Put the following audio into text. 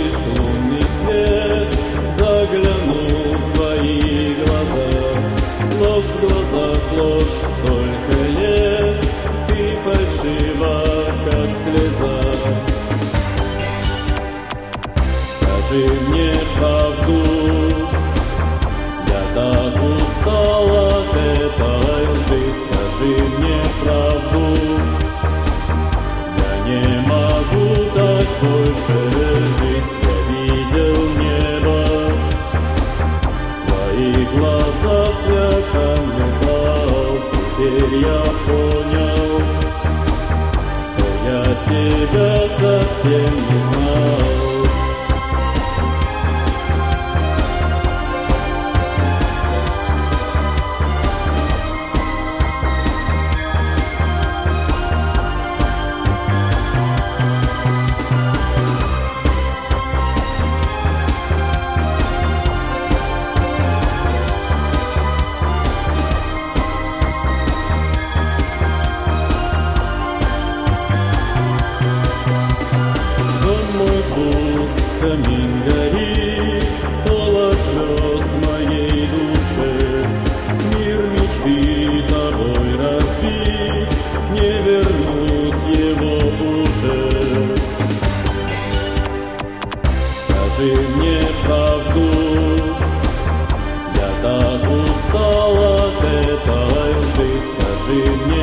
лишь лунный свет заглянул в твои глаза. Ложь в глазах, ложь, столько лет, ты фальшива, как слеза. Скажи мне правду, я так устал от этой лжи. Скажи мне правду, я не могу так больше жить. Я видел небо, в твоих глазах я камневал. Теперь я понял, что я тебя совсем не знал. Камин горит, полок звезд в моей душе. Мир мечты тобой разбит, не вернуть его уже. Скажи мне правду, я так устал от этой лжи. Скажи мне